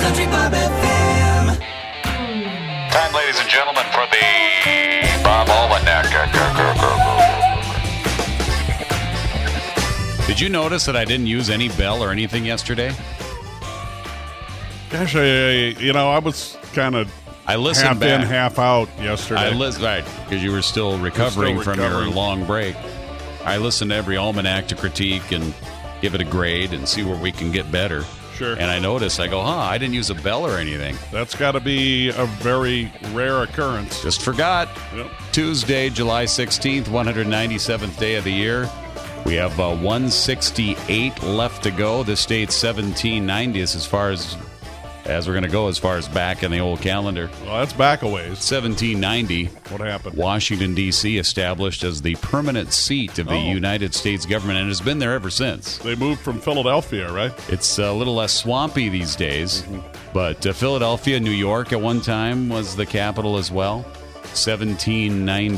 Country Bob FM. Time, ladies and gentlemen, for the Bob Almanac. Did you notice that I didn't use any bell or anything yesterday? Gosh, I was kind of I listened half back. in, half out yesterday. Right, because you were still recovering from your long break. I listened to every almanac to critique and give it a grade and see where we can get better. Sure. And I noticed, I go, I didn't use a bell or anything. That's got to be a very rare occurrence. Just forgot. Yep. Tuesday, July 16th, 197th day of the year. We have 168 left to go. This date's 1790 is as far as we're going to go as far as back in the old calendar. Well, that's back a ways. 1790. What happened? Washington, D.C. established as the permanent seat of the United States government and has been there ever since. They moved from Philadelphia, right? It's a little less swampy these days, but Philadelphia, New York at one time was the capital as well. 1790.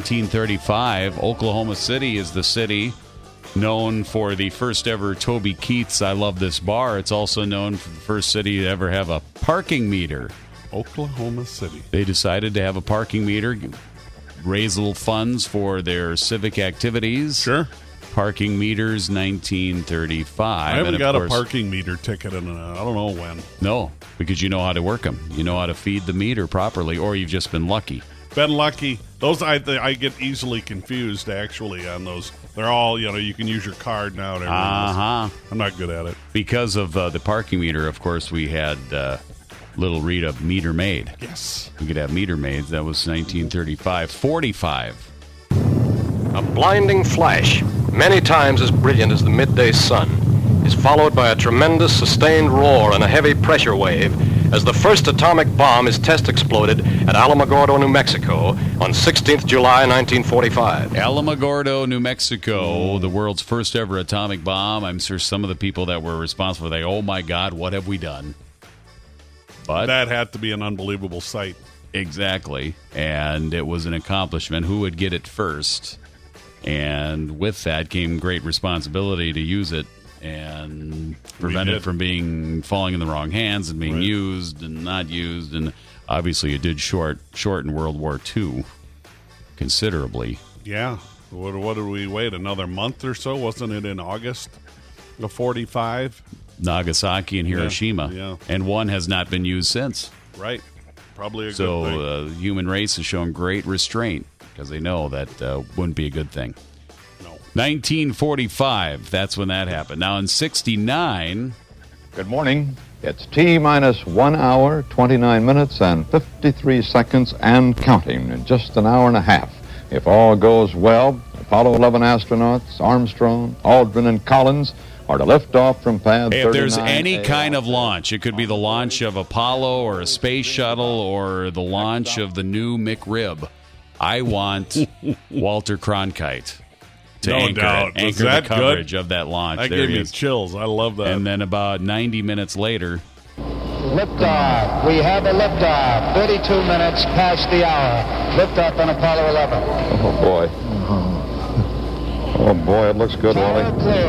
1935, Oklahoma City is the city known for the first ever Toby Keith's I Love This Bar. It's also known for the first city to ever have a parking meter. Oklahoma City. They decided to have a parking meter, raise little funds for their civic activities. Sure. Parking meters, 1935. I haven't And got of a course, parking meter ticket in I don't know when. No, because you know how to work them. You know how to feed the meter properly, or you've just been lucky. Been lucky. Those I get easily confused actually on those. They're all you can use your card now. And everything. I'm not good at it Because of the parking meter. Of course, we had little Rita Meter Maid. Yes, we could have meter maids. That was 1935. 45. A blinding flash, many times as brilliant as the midday sun, is followed by a tremendous sustained roar and a heavy pressure wave as the first atomic bomb is test exploded at Alamogordo, New Mexico on 16th July 1945. Alamogordo, New Mexico, the world's first ever atomic bomb. I'm sure some of the people that were responsible, they, oh my God, what have we done? But that had to be an unbelievable sight. Exactly. And it was an accomplishment. Who would get it first? And with that came great responsibility to use it and prevent it from falling in the wrong hands and being used and not used. And obviously it did shorten World War II considerably. Yeah. What did we wait? Another month or so? Wasn't it in August of 45? Nagasaki and Hiroshima. Yeah. And one has not been used since. Right. Probably a good So thing. the human race has shown great restraint because they know that wouldn't be a good thing. No. 1945, that's when that happened. Now in 69... Good morning. It's T-minus 1 hour, 29 minutes, and 53 seconds and counting in just an hour and a half. If all goes well, Apollo 11 astronauts, Armstrong, Aldrin, and Collins are to lift off from pad 39. If there's any kind of launch, it could be the launch of Apollo or a space shuttle or the launch of the new McRib. I want Walter Cronkite to anchor the coverage of that launch. That there gave he me is. chills. I love that. And then about 90 minutes later... Liftoff. We have a liftoff. 32 minutes past the hour. Liftoff on Apollo 11. Oh, boy. Oh, boy, it looks good, Wally.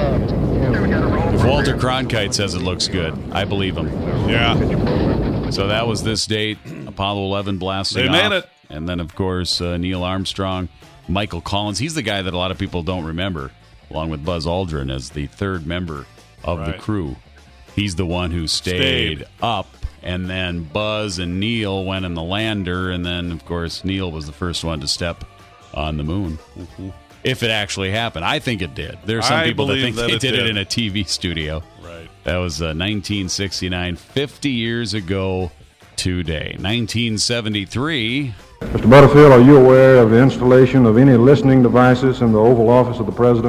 If Walter Cronkite says it looks good, I believe him. Yeah. So that was this date, Apollo 11 blasting They off. made it. And then, of course, Neil Armstrong, Michael Collins. He's the guy that a lot of people don't remember, along with Buzz Aldrin as the third member of the crew. He's the one who stayed up, and then Buzz and Neil went in the lander, and then, of course, Neil was the first one to step on the moon. Mm-hmm. If it actually happened. I think it did. There are some people that think they did it in a TV studio. Right. That was 1969, 50 years ago today. 1973. Mr. Butterfield, are you aware of the installation of any listening devices in the Oval Office of the President?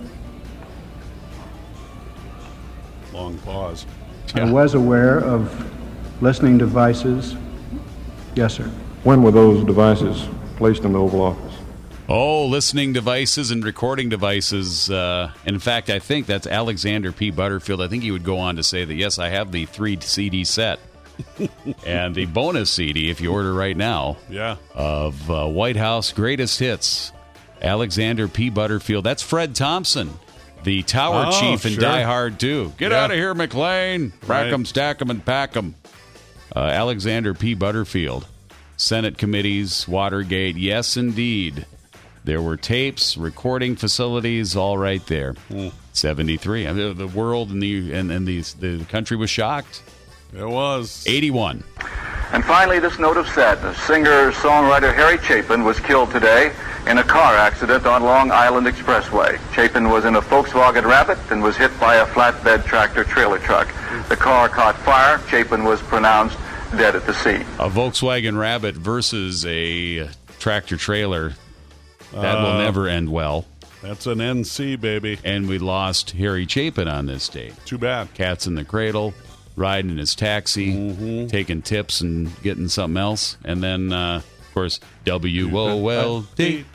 Long pause. I was aware of listening devices. Yes, sir. When were those devices placed in the Oval Office? Oh, listening devices and recording devices. In fact, I think that's Alexander P. Butterfield. I think he would go on to say that, yes, I have the 3 CD set. And the bonus CD, if you order right now, of White House Greatest Hits, Alexander P. Butterfield. That's Fred Thompson The Tower Chief in sure. Die Hard 2. Get out of here, McLean. Rack 'em, stack 'em, and pack 'em. Alexander P. Butterfield. Senate committees, Watergate. Yes, indeed. There were tapes, recording facilities, all right there. 73. I mean, the world and the country was shocked. It was. 81. And finally, this note of sadness. Singer-songwriter Harry Chapin was killed today in a car accident on Long Island Expressway. Chapin was in a Volkswagen Rabbit and was hit by a flatbed tractor-trailer truck. The car caught fire. Chapin was pronounced dead at the scene. A Volkswagen Rabbit versus a tractor-trailer. That will never end well. That's an NC, baby. And we lost Harry Chapin on this date. Too bad. Cats in the Cradle, riding in his taxi, taking tips and getting something else. And then, of course, WOLD.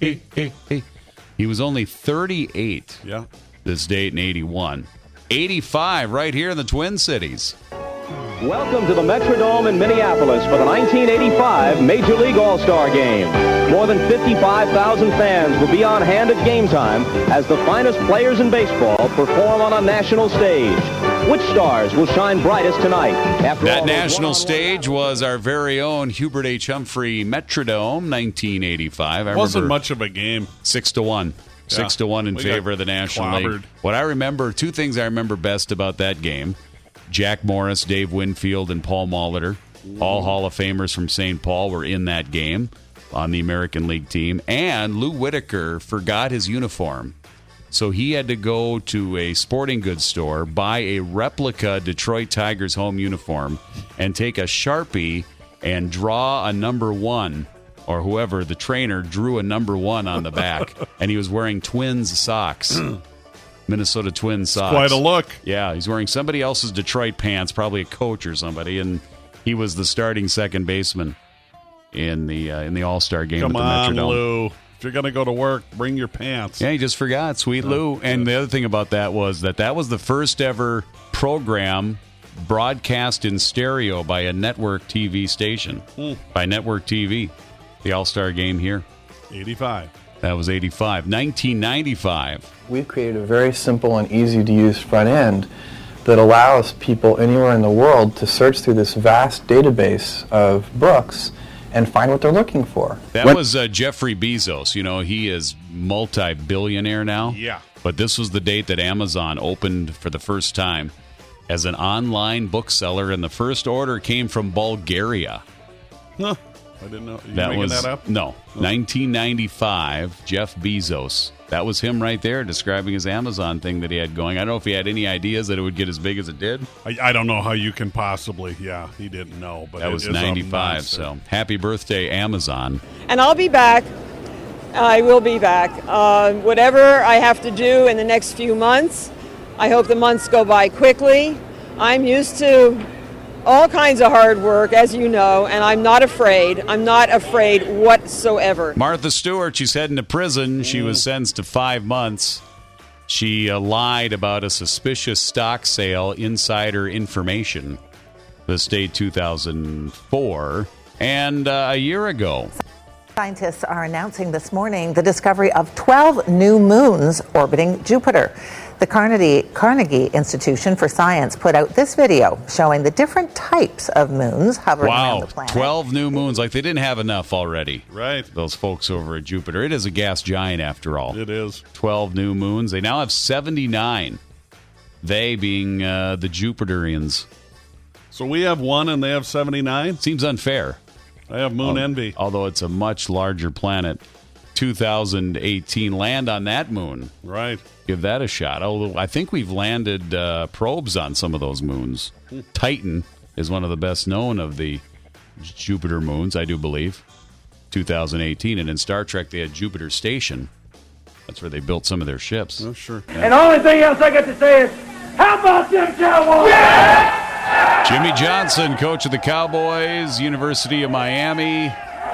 He was only 38 this date in 81. 85 right here in the Twin Cities. Welcome to the Metrodome in Minneapolis for the 1985 Major League All-Star Game. More than 55,000 fans will be on hand at game time as the finest players in baseball perform on a national stage. Which stars will shine brightest tonight? That national stage was our very own Hubert H. Humphrey Metrodome, 1985. It wasn't much of a game. 6-1. 6-1 in favor of the National League. What I remember, two things I remember best about that game. Jack Morris, Dave Winfield, and Paul Molitor, all Hall of Famers from St. Paul, were in that game on the American League team. And Lou Whitaker forgot his uniform. So he had to go to a sporting goods store, buy a replica Detroit Tigers home uniform, and take a Sharpie and draw a number 1, or whoever, the trainer, drew a number 1 on the back. And he was wearing Twins socks. Minnesota Twins socks. Quite a look. Yeah, he's wearing somebody else's Detroit pants, probably a coach or somebody, and he was the starting second baseman in the All-Star game at the Metrodome. Come on, Lou. If you're going to go to work, bring your pants. Yeah, he just forgot, sweet Lou. And the other thing about that was that was the first ever program broadcast in stereo by a network TV station, by Network TV, the All-Star game here. 85. That was 85. 1995. We've created a very simple and easy-to-use front end that allows people anywhere in the world to search through this vast database of books and find what they're looking for. That was Jeffrey Bezos. You know, he is multi-billionaire now. Yeah. But this was the date that Amazon opened for the first time as an online bookseller, and the first order came from Bulgaria. Huh. I didn't know. You making that up? No. 1995, Jeff Bezos. That was him right there describing his Amazon thing that he had going. I don't know if he had any ideas that it would get as big as it did. I don't know how you can possibly. He didn't know. But that was 95, so happy birthday, Amazon. And I'll be back. I will be back. Whatever I have to do in the next few months, I hope the months go by quickly. I'm used to all kinds of hard work, as you know, and I'm not afraid. I'm not afraid whatsoever. Martha Stewart, she's heading to prison. She was sentenced to 5 months. She lied about a suspicious stock sale, insider information. This date 2004, and a year ago. Scientists are announcing this morning the discovery of 12 new moons orbiting Jupiter. The Carnegie Institution for Science put out this video showing the different types of moons hovering around the planet. 12 new moons, like they didn't have enough already. Right. Those folks over at Jupiter. It is a gas giant after all. It is. 12 new moons. They now have 79. They being the Jupiterians. So we have 1 and they have 79? Seems unfair. I have moon envy. Although it's a much larger planet. 2018, land on that moon. Right. Give that a shot. Although I think we've landed probes on some of those moons. Titan is one of the best known of the Jupiter moons, I do believe. 2018. And in Star Trek, they had Jupiter Station. That's where they built some of their ships. Oh, sure. Yeah. And the only thing else I got to say is, how about them Cowboys? Yeah! Jimmy Johnson, coach of the Cowboys, University of Miami.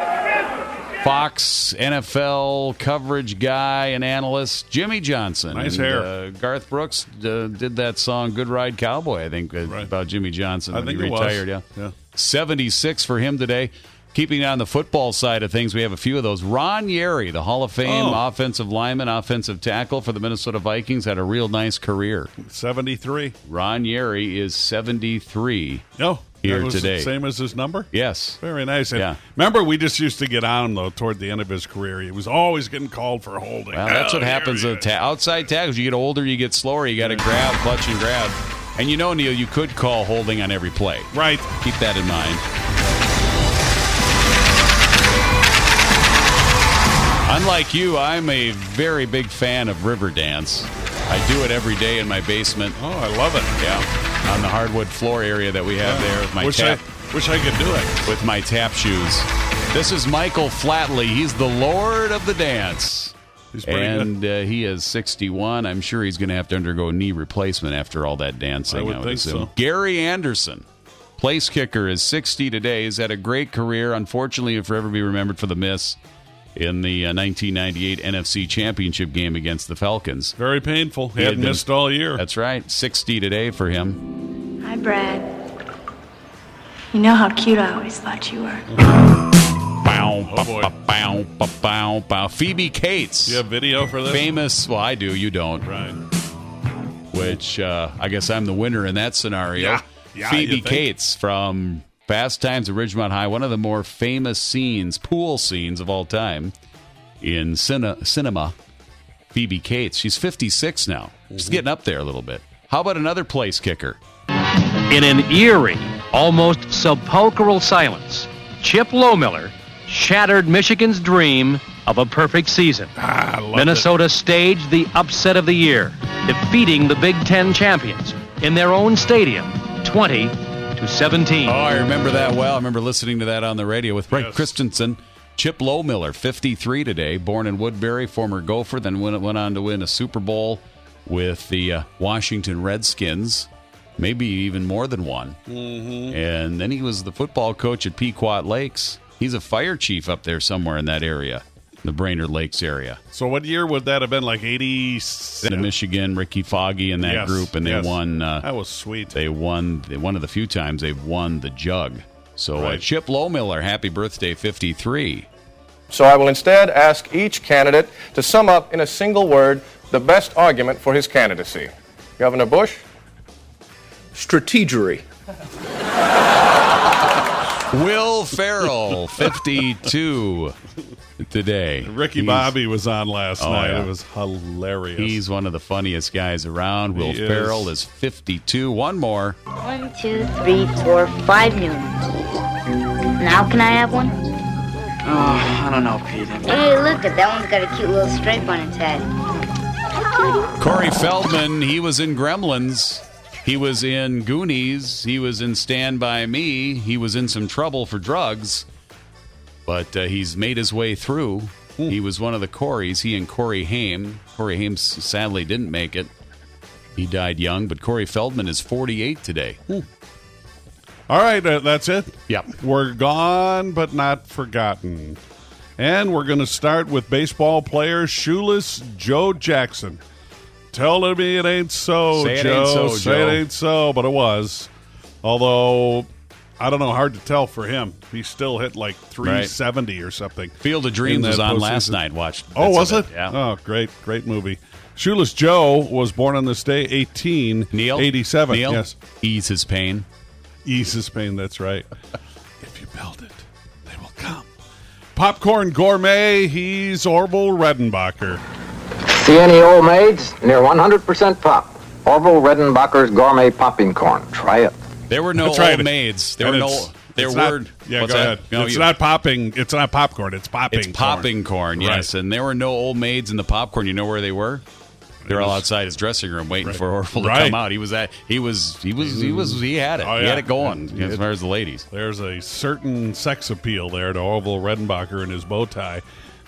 Fox NFL coverage guy and analyst, Jimmy Johnson. Nice hair. Garth Brooks did that song "Good Ride Cowboy," I think, about Jimmy Johnson when he retired. Yeah, 76 for him today. Keeping on the football side of things, we have a few of those. Ron Yeri, the Hall of Fame offensive lineman, offensive tackle for the Minnesota Vikings, had a real nice career. 73. Ron Yeri is 73 here today. Same as his number? Yes. Very nice. And Yeah. remember, we just used to get on, though, toward the end of his career. He was always getting called for holding. Well, that's what happens. Outside tackles, you get older, you get slower, you got to grab, clutch, and grab. And you know, Neil, you could call holding on every play. Right. Keep that in mind. Unlike you, I'm a very big fan of river dance. I do it every day in my basement. Oh, I love it. Yeah. On the hardwood floor area that we have there with my wish I could do it. With my tap shoes. This is Michael Flatley. He's the Lord of the dance. He's pretty good. He is 61. I'm sure he's going to have to undergo knee replacement after all that dancing. I would think so. Gary Anderson, place kicker, is 60 today. He's had a great career. Unfortunately, he'll forever be remembered for the miss in the 1998 NFC Championship game against the Falcons. Very painful. He had missed all year. That's right. 60 today for him. Hi, Brad. You know how cute I always thought you were. Bow. Phoebe Cates. You have video for this? Famous. Well, I do. You don't. Right. Which I guess I'm the winner in that scenario. Yeah, Phoebe you think? Cates from Fast Times at Ridgemont High, one of the more famous scenes, pool scenes of all time in cinema. Phoebe Cates. She's 56 now. She's getting up there a little bit. How about another place kicker? In an eerie, almost sepulchral silence, Chip Lohmiller shattered Michigan's dream of a perfect season. Minnesota staged the upset of the year, defeating the Big Ten champions in their own stadium, 20-17. Oh, I remember that well. I remember listening to that on the radio with Frank Christensen. Chip Lohmiller, 53 today, born in Woodbury, former Gopher, then went on to win a Super Bowl with the Washington Redskins, maybe even more than one. Mm-hmm. And then he was the football coach at Pequot Lakes. He's a fire chief up there somewhere in that area, the Brainerd Lakes area. So what year would that have been, like 87? In Michigan, Ricky Foggy and that group, and they won. That was sweet. They won one of the few times they've won the jug. So Chip Lohmiller, happy birthday, 53. So I will instead ask each candidate to sum up in a single word the best argument for his candidacy. Governor Bush? Strategery. Will Ferrell, 52 today. Ricky Bobby was on last night. Yeah. It was hilarious. He's one of the funniest guys around. Will Ferrell is 52. One more. 1, 2, 3, 4, 5 noons. Now can I have one? Oh, I don't know, Pete. Hey, look, that one's got a cute little stripe on its head. Corey Feldman, he was in Gremlins. He was in Goonies. He was in Stand By Me. He was in some trouble for drugs. But he's made his way through. He was one of the Coreys. He and Corey Haim. Corey Haim sadly didn't make it. He died young, but Corey Feldman is 48 today. All right, that's it? Yep. We're gone, but not forgotten. And we're going to start with baseball player Shoeless Joe Jackson. Telling me it ain't so, Say it Joe. ain't so, Say Joe. it ain't so, but it was. Although, I don't know, hard to tell for him. He still hit like 370 or something. Field of Dreams was on last night. Watched. Oh, was it? Yeah. Oh, great movie. Shoeless Joe was born on this day, 1887. Neil, Yes. Ease his pain. Ease his pain, that's right. If you build it, they will come. Popcorn gourmet, he's Orville Redenbacher. See any old maids? Near 100% pop. Orville Redenbacher's gourmet popping corn. Try it. There were no That's right. old maids. There And were it's- no. There it's were. not- Yeah, what's go that? ahead. No, It's you- not popping. It's not popcorn. It's popping. It's popping corn. Yes, and there were no old maids in the popcorn. You know where they were? They're all outside his dressing room waiting for Orville to come out. He had it. Oh, He yeah. had it going as far as the ladies. There's a certain sex appeal there to Orville Redenbacher and his bow tie.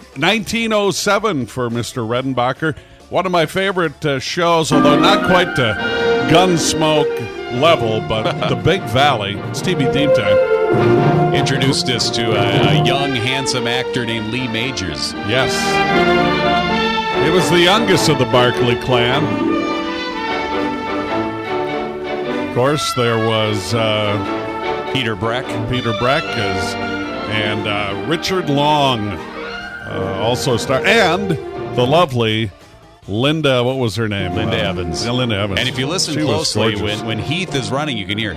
1907 for Mr. Redenbacher. One of my favorite shows, although not quite to Gunsmoke level, but The Big Valley. It's TV theme time. Introduced us to a young, handsome actor named Lee Majors. Yes. It was the youngest of the Barkley clan. Of course, there was Peter Breck. Peter Breck And Richard Long also starred. And the lovely Linda, what was her name? Linda Evans. Yeah, Linda Evans. And if you listen She was closely, gorgeous. when Heath is running, you can hear.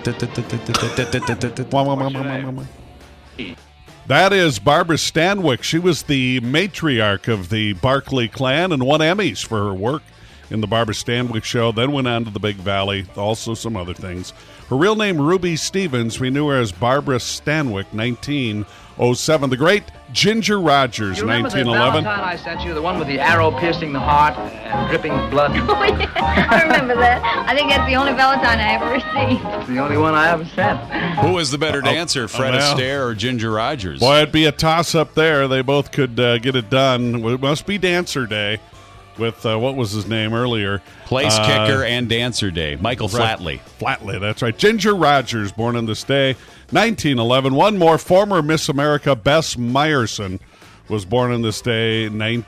That is Barbara Stanwyck. She was the matriarch of the Barclay clan and won Emmys for her work in the Barbara Stanwyck Show, then went on to the Big Valley, also some other things. Her real name, Ruby Stevens. We knew her as Barbara Stanwyck, 1907. The great Ginger Rogers, You remember the 1911. Valentine I sent you, the one with the arrow piercing the heart and dripping blood? Oh, yeah. I remember that. I think that's the only Valentine I ever received. It's the only one I ever sent. Who was the better dancer, Fred well. Astaire or Ginger Rogers? Boy, it'd be a toss-up there. They both could get it done. It must be Dancer Day with, what was his name earlier? Place kicker and dancer day. Michael Flatley. Flatley, that's right. Ginger Rogers, born on this day, 1911. One more, former Miss America, Bess Meyerson, was born on this day,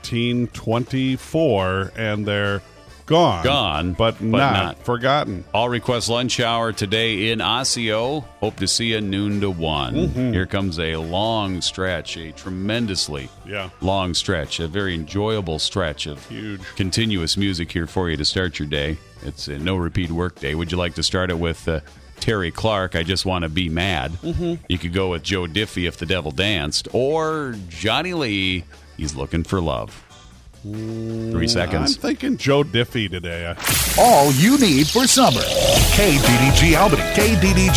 1924, and they're gone. But not forgotten. All request lunch hour today in Osseo. Hope to see you noon to 1. Mhm. Here comes a long stretch, a tremendously long stretch, a very enjoyable stretch of continuous music here for you to start your day. It's a no repeat work day. Would you like to start it with Terry Clark, I Just Want to Be Mad? Mhm. You could go with Joe Diffie, If the Devil Danced, or Johnny Lee, He's Looking for Love. 3 seconds. I'm thinking Joe Diffie today. All you need for summer. KDDG Albany. KDDG.